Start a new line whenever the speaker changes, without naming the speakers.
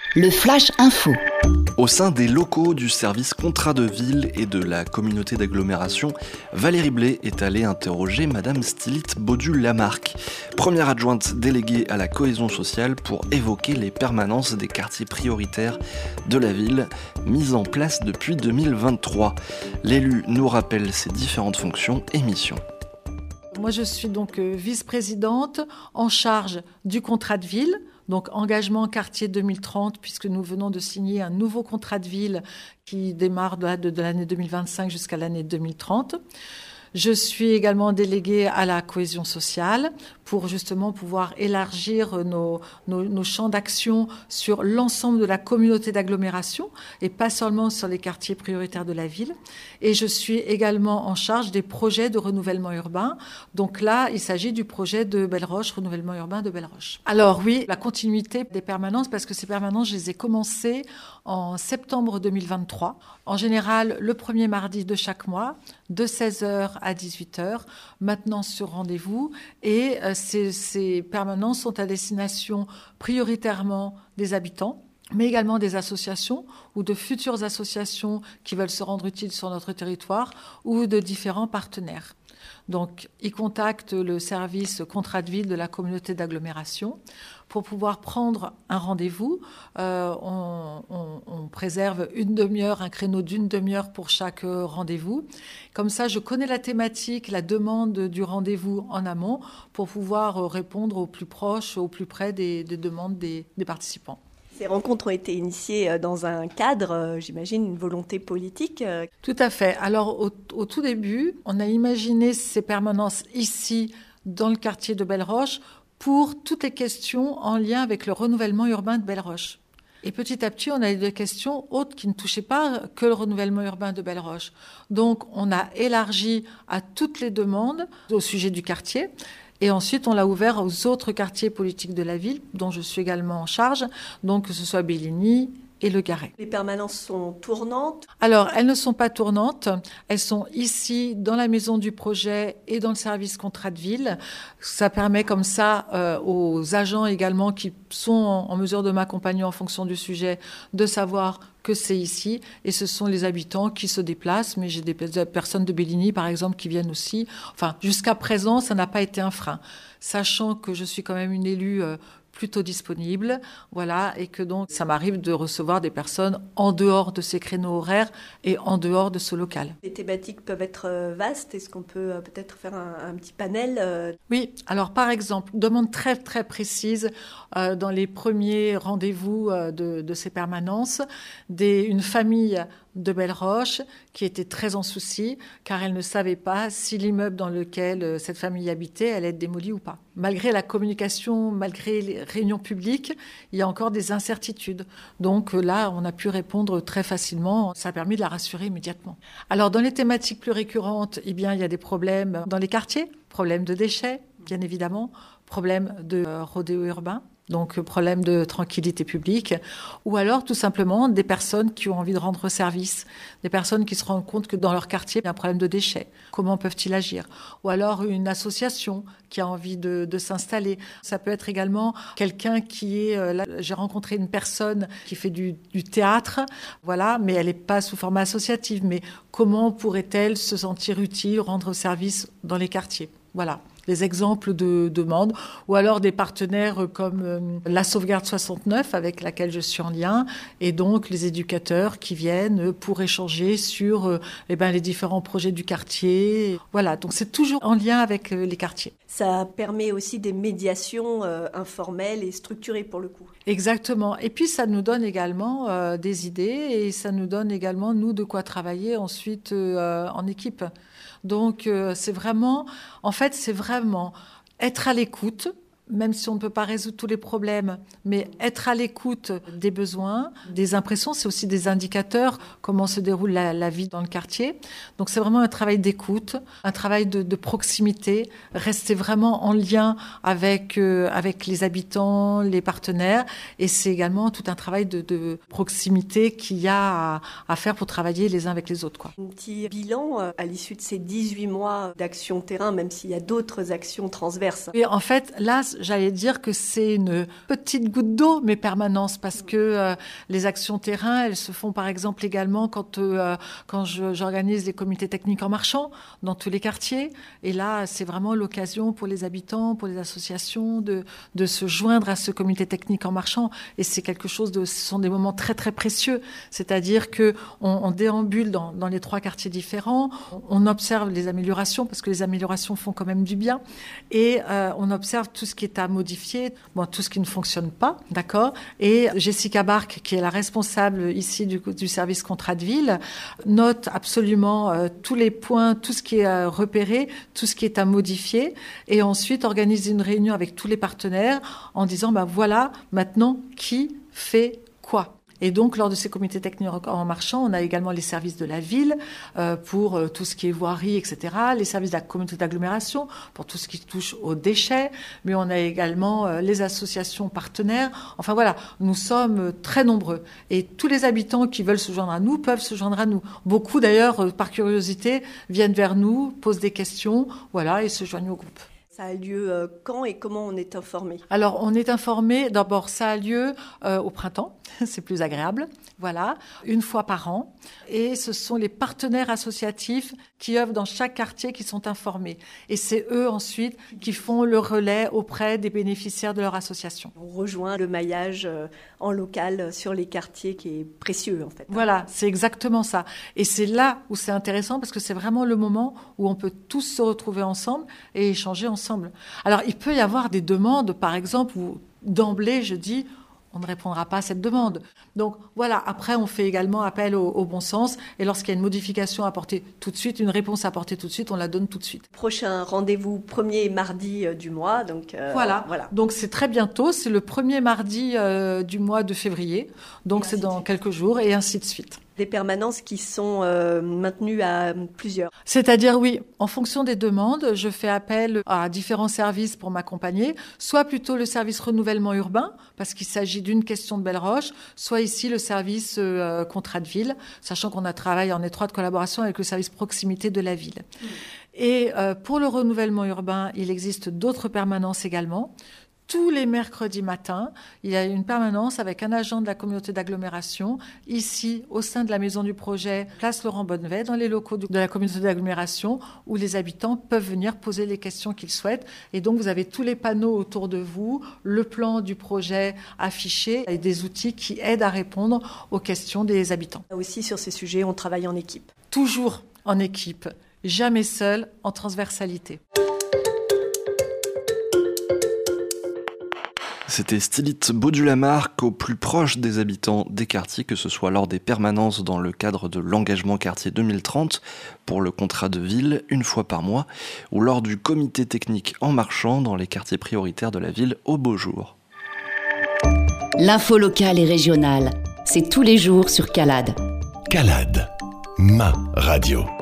Le Flash Info.
Au sein des locaux du service contrat de ville et de la communauté d'agglomération, Valérie Blé est allée interroger Madame Stylite Baudu-Lamarck, première adjointe déléguée à la cohésion sociale, pour évoquer les permanences des quartiers prioritaires de la ville, mises en place depuis 2023. L'élu nous rappelle ses différentes fonctions et missions.
Moi, je suis donc vice-présidente en charge du contrat de ville, donc engagement quartier 2030, puisque nous venons de signer un nouveau contrat de ville qui démarre de l'année 2025 jusqu'à l'année 2030. Je suis également déléguée à la cohésion sociale pour justement pouvoir élargir nos champs d'action sur l'ensemble de la communauté d'agglomération et pas seulement sur les quartiers prioritaires de la ville. Et je suis également en charge des projets de renouvellement urbain. Donc là, il s'agit du projet de Belle-Roche, renouvellement urbain de Belle-Roche. Alors oui, la continuité des permanences, parce que ces permanences, je les ai commencées en septembre 2023. En général, le premier mardi de chaque mois, de 16h à 18h, maintenant sur rendez-vous. Et ces permanences sont à destination prioritairement des habitants, mais également des associations ou de futures associations qui veulent se rendre utiles sur notre territoire ou de différents partenaires. Donc, ils contactent le service contrat de ville de la communauté d'agglomération pour pouvoir prendre un rendez-vous. On préserve une demi-heure, un créneau d'une demi-heure pour chaque rendez-vous. Comme ça, je connais la thématique, la demande du rendez-vous en amont pour pouvoir répondre au plus proche, au plus près des demandes des participants.
Ces rencontres ont été initiées dans un cadre, j'imagine, une volonté politique.
Tout à fait. Alors, au tout début, on a imaginé ces permanences ici, dans le quartier de Belle-Roche, pour toutes les questions en lien avec le renouvellement urbain de Belle-Roche. Et petit à petit, on a eu des questions autres qui ne touchaient pas que le renouvellement urbain de Belle-Roche. Donc, on a élargi à toutes les demandes au sujet du quartier. Et ensuite, on l'a ouvert aux autres quartiers politiques de la ville, dont je suis également en charge, donc que ce soit Bélligny et Le Garret.
Les permanences sont tournantes?
Alors, elles ne sont pas tournantes. Elles sont ici, dans la maison du projet et dans le service contrat de ville. Ça permet comme ça aux agents également qui sont en mesure de m'accompagner en fonction du sujet de savoir que c'est ici, et ce sont les habitants qui se déplacent, mais j'ai des personnes de Bélligny, par exemple, qui viennent aussi. Enfin, jusqu'à présent, ça n'a pas été un frein, sachant que je suis quand même une élue plutôt disponible, voilà, et que donc ça m'arrive de recevoir des personnes en dehors de ces créneaux horaires et en dehors de ce local.
Les thématiques peuvent être vastes. Est-ce qu'on peut peut-être faire un petit panel?
Oui, alors par exemple, demande très très précise dans les premiers rendez-vous de ces permanences, une famille de Belle-Roche qui était très en souci car elle ne savait pas si l'immeuble dans lequel cette famille habitait allait être démoli ou pas. Malgré la communication, malgré les réunions publiques, il y a encore des incertitudes. Donc là, on a pu répondre très facilement. Ça a permis de la rassurer immédiatement. Alors dans les thématiques plus récurrentes, eh bien, il y a des problèmes dans les quartiers, problèmes de déchets, bien évidemment, problèmes de rodéo urbain. Donc, problème de tranquillité publique, ou alors tout simplement des personnes qui ont envie de rendre service, des personnes qui se rendent compte que dans leur quartier, il y a un problème de déchets. Comment peuvent-ils agir? Ou alors une association qui a envie de s'installer. Ça peut être également quelqu'un qui est... Là, j'ai rencontré une personne qui fait du théâtre, voilà, mais elle n'est pas sous format associatif. Mais comment pourrait-elle se sentir utile, rendre service dans les quartiers? Voilà. Des exemples de demandes, ou alors des partenaires comme la Sauvegarde 69 avec laquelle je suis en lien, et donc les éducateurs qui viennent pour échanger sur les différents projets du quartier. Voilà, donc c'est toujours en lien avec les quartiers.
Ça permet aussi des médiations informelles et structurées pour le coup.
Exactement. Et puis ça nous donne également des idées, et ça nous donne également, nous, de quoi travailler ensuite en équipe. Donc c'est vraiment être à l'écoute, même si on ne peut pas résoudre tous les problèmes, mais être à l'écoute des besoins, des impressions, c'est aussi des indicateurs, comment se déroule la vie dans le quartier. Donc c'est vraiment un travail d'écoute, un travail de proximité, rester vraiment en lien avec les habitants, les partenaires, et c'est également tout un travail de proximité qu'il y a à faire pour travailler les uns avec les autres, quoi.
Un petit bilan à l'issue de ces 18 mois d'action terrain, même s'il y a d'autres actions transverses.
Et en fait, là, j'allais dire que c'est une petite goutte d'eau, mes permanences, parce que les actions terrain, elles se font par exemple également quand j'organise les comités techniques en marchant dans tous les quartiers. Et là, c'est vraiment l'occasion pour les habitants, pour les associations de se joindre à ce comité technique en marchant. Et c'est ce sont des moments très très précieux. C'est-à-dire que on déambule dans les 3 quartiers différents, on observe les améliorations, parce que les améliorations font quand même du bien, et on observe tout ce qui est à modifier, tout ce qui ne fonctionne pas, d'accord. Et Jessica Barque, qui est la responsable ici du service contrat de ville, note absolument tous les points, tout ce qui est repéré, tout ce qui est à modifier, et ensuite organise une réunion avec tous les partenaires en disant voilà, maintenant qui fait quoi. Et donc, lors de ces comités techniques en marchant, on a également les services de la ville pour tout ce qui est voirie, etc., les services de la communauté d'agglomération pour tout ce qui touche aux déchets, mais on a également les associations partenaires. Enfin voilà, nous sommes très nombreux. Et tous les habitants qui veulent se joindre à nous peuvent se joindre à nous. Beaucoup, d'ailleurs, par curiosité, viennent vers nous, posent des questions, et se joignent au groupe.
Ça a lieu quand et comment on est informé?
Alors, on est informé, d'abord, ça a lieu au printemps, c'est plus agréable, une fois par an. Et ce sont les partenaires associatifs qui œuvrent dans chaque quartier qui sont informés. Et c'est eux, ensuite, qui font le relais auprès des bénéficiaires de leur association.
On rejoint le maillage en local sur les quartiers qui est précieux, en fait.
Voilà, c'est exactement ça. Et c'est là où c'est intéressant, parce que c'est vraiment le moment où on peut tous se retrouver ensemble et échanger ensemble. Alors, il peut y avoir des demandes, par exemple, où d'emblée, je dis, on ne répondra pas à cette demande. Donc, après, on fait également appel au bon sens. Et lorsqu'il y a une modification à apporter tout de suite, une réponse à apporter tout de suite, on la donne tout de suite.
Prochain rendez-vous, premier mardi du mois. Donc,
voilà. Donc, c'est très bientôt. C'est le premier mardi du mois de février. Donc, c'est dans quelques jours et ainsi de suite.
Des permanences qui sont maintenues à plusieurs.
C'est-à-dire, oui, en fonction des demandes, je fais appel à différents services pour m'accompagner, soit plutôt le service renouvellement urbain, parce qu'il s'agit d'une question de Belle-Roche, soit ici le service contrat de ville, sachant qu'on a travaillé en étroite collaboration avec le service proximité de la ville. Et pour le renouvellement urbain, il existe d'autres permanences également. Tous les mercredis matins, il y a une permanence avec un agent de la communauté d'agglomération, ici, au sein de la maison du projet, place Laurent Bonnevet, dans les locaux de la communauté d'agglomération, où les habitants peuvent venir poser les questions qu'ils souhaitent. Et donc, vous avez tous les panneaux autour de vous, le plan du projet affiché, et des outils qui aident à répondre aux questions des habitants.
Aussi, sur ces sujets, on travaille en équipe.
Toujours en équipe, jamais seul, en transversalité.
C'était Stylite Baudu-Lamarque, au plus proche des habitants des quartiers, que ce soit lors des permanences dans le cadre de l'engagement quartier 2030 pour le contrat de ville une fois par mois, ou lors du comité technique en marchant dans les quartiers prioritaires de la ville au beau jour.
L'info locale et régionale, c'est tous les jours sur Calade.
Calade, ma radio.